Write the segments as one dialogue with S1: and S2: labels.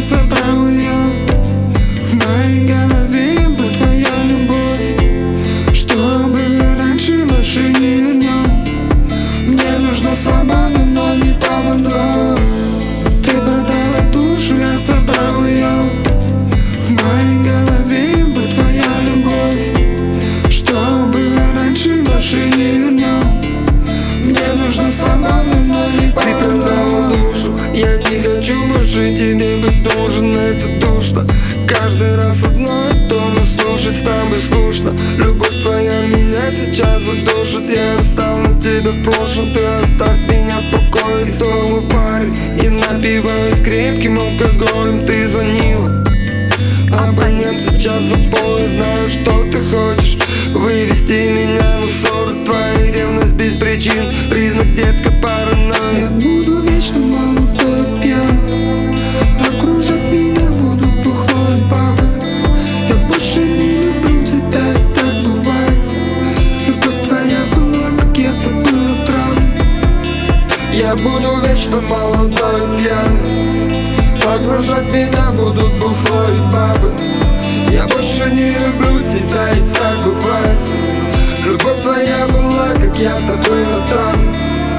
S1: собрал ее. В моей голове была твоя любовь. Что было раньше, больше не вернем. Мне нужна свобода, но не поводок. Ты продала душу, я собрал ее. В моей голове была твоя любовь. Что было раньше, больше не вернем. Мне нужна свобода, но не поводок.
S2: Ты продала душу, я не хочу больше тебе быть должен. Это душно, каждый раз одно и то, но слушать с тобой скучно. Любовь твоя меня сейчас задушит. Я оставлю тебя в прошлом, ты оставь меня в покое. И снова парень, я напиваюсь крепким алкоголем. Ты звонила, абонент сейчас запой. Знаю, что ты хочешь вывести меня на ссоры. Твоя ревность без причин, признак, детка, паранойя.
S1: Я буду вечно молодой, пьяный. Окружать меня будут бухой бабы. Я больше не люблю тебя, и так бывает. Любовь твоя была, как я-то был отравлен.
S2: Я буду вечно молодой и пьяный. Окружать меня будут бухлой бабы. Я больше не люблю тебя, и так бывает. Любовь твоя была, как я-то был отравлен.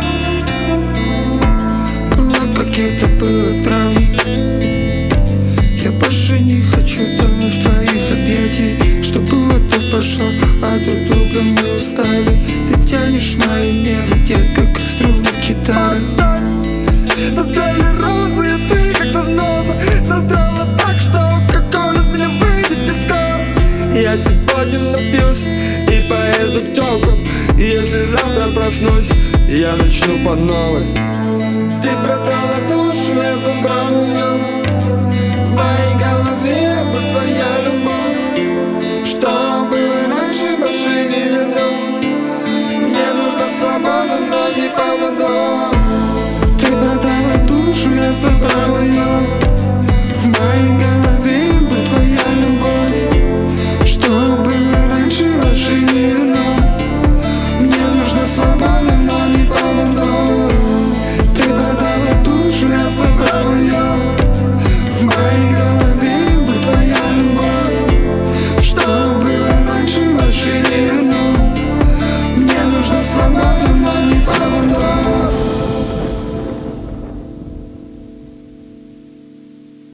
S1: Была, как я-то был отравлен. Я больше не хочу тонуть в твоих объятий. Что было, то пошло, а друг друга мы устали. Ты тянешь мою нервы, детка, как струны гитары.
S2: Создали розы, и ты как заноза. Создала так, что кока-кола с меня выйдет не скоро. Я сегодня напьюсь и поеду к тёлкам. Если завтра проснусь, я начну по новой.
S1: Ты продала душу, я забрал ее. В моей голове была твоя любовь. Что было раньше, больше не вернем. Мне нужна свобода, но не поводок. Ты продала душу, я забрал